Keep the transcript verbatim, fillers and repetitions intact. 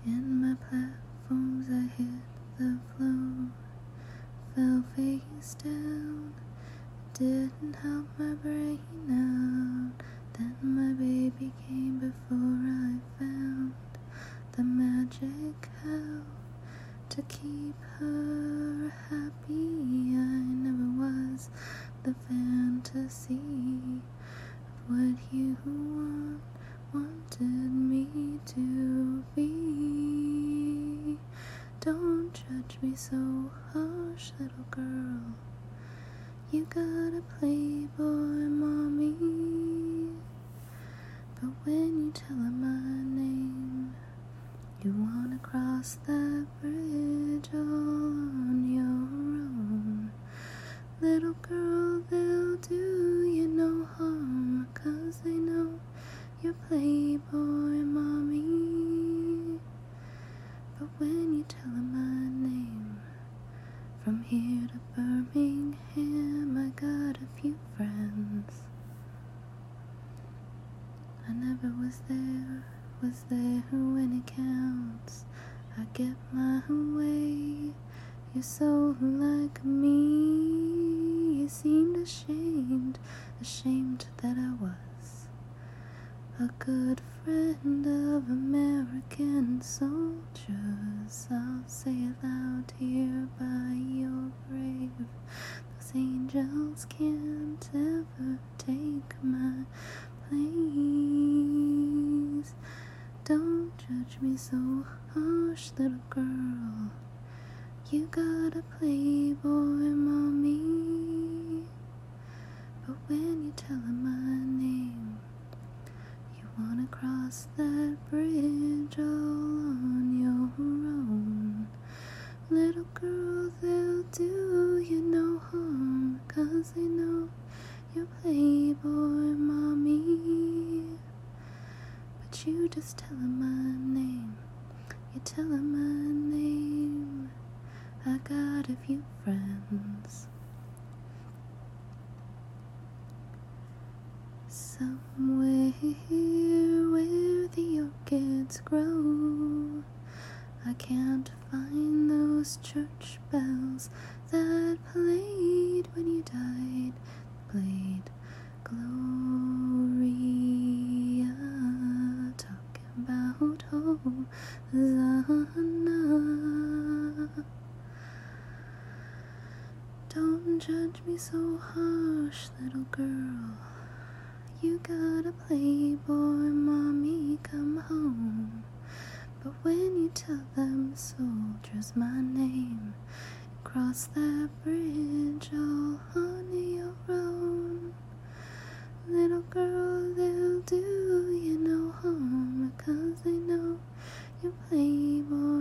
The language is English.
In my platforms I hit the floor, fell face down. Didn't help my brain out. Then my baby came before I found the magic how to keep her happy. I never was the fantasy of what you want, wanted me to be. Don't judge me so harsh, little girl. You got a playboy mommy, but when you tell her my name, you wanna cross that bridge all on your own. Little girl, they'll do you no harm, 'cause they know you're playboy mommy. But when you tell her my name, from here to Birmingham, I got a few friends. I never was there, was there when it counts. I get my way, you're so like me. You seemed ashamed, ashamed that I was a good friend of American soldiers. I'll say it loud here by your grave. Those angels can't ever take my place. Don't judge me so harsh, little girl. You got a playboy mommy, but when you tell her my name, you wanna cross that bridge all on your own. Little girl, they'll do you no harm, 'cause they know you're playboy mommy. But you just tell her my name, you tell her my name. I got a few friends. Somewhere where the orchids grow, I can't find those church bells that played when you died. Played Gloria, talking about Hosanna. Don't judge me so harsh, little girl. You got a playboy mommy, come home. But when you tell them soldiers my name, cross that bridge all on your own. Little girl, they'll do you no harm, 'cause they know you're playboy